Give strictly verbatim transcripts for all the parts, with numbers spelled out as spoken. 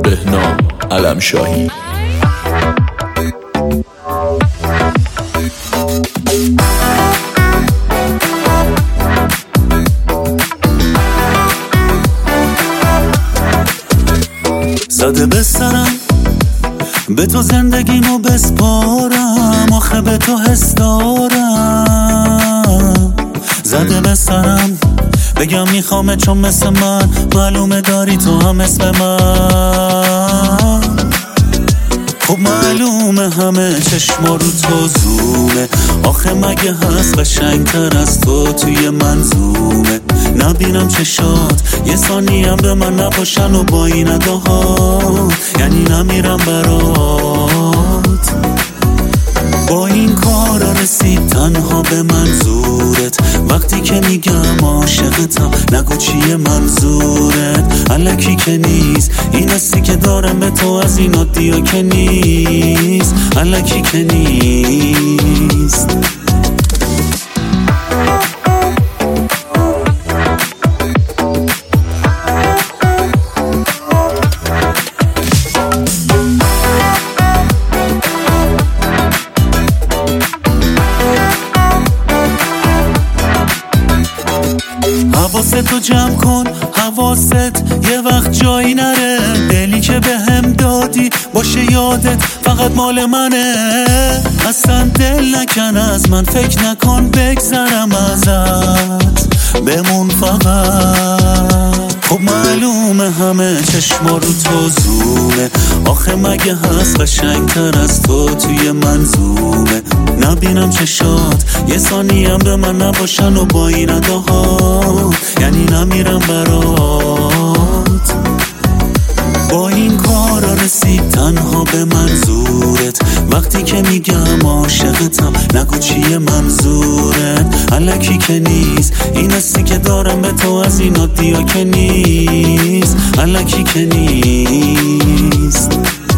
بهنام علمشاهی. زده به سرم به تو زندگیمو بسپارم، آخه به تو حس دارم. زده به سرم بگم میخوامه چون مثل من معلومه داری تو هم اسم من. خب معلومه همه چشما رو تو زومه، آخه مگه هست قشنگتر از تو توی منظومه. نبینم چشات یه ثانیه به من نباشن و با این اداها، یعنی نمیرم برات. با این کارا رسید تنها به منظورت، وقتی که میگم عاشقتم نگو چیه منظورت. الکی که نیست این حسی که دارم به تو، از این عادیا که نیست، الکی که نیست. حواستو جمع کن، حواست یه وقت جایی نره. دلی که به هم دادی باشه یادت فقط مال منه. اصلا دل نکن از من، فکر نکن بگذرم ازت، بمون فقط. خب معلومه همه چشما رو تو زومه، آخه مگه هست قشنگتر از تو توی منظومه. نبینم چشات یه ثانیه به من نباشن و با این اداها، یعنی نمیرم برات. با این کارا رسید تنها به منظورت، وقتی که میگم عاشقتم نگو چیه منظورت. الکی که نیست این حسی که دارم به تو، از این عادیا که نیست، الکی که نیست.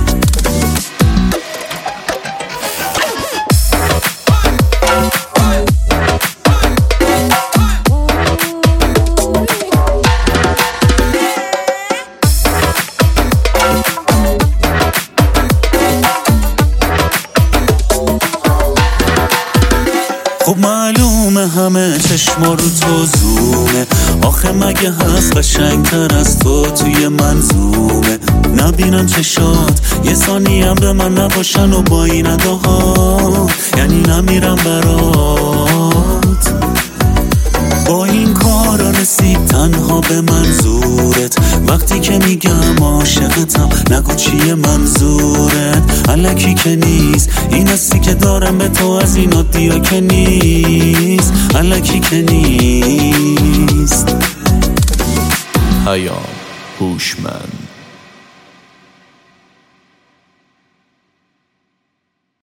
خب معلومه همه چشما رو تو زومه، آخه مگه هست قشنگتر از تو توی منظومه. نبینم چشات یه ثانیه به من نباشن و با این اداها، یعنی نمیرم برات. با این کارا رسید تنها به منظورت، وقتی که میگم عاشقتم نگو چیه منظورت. الکی که نیست این حسی که دارم به تو، از این عادیا که نیست، الکی که نیست. پیام هوشمند.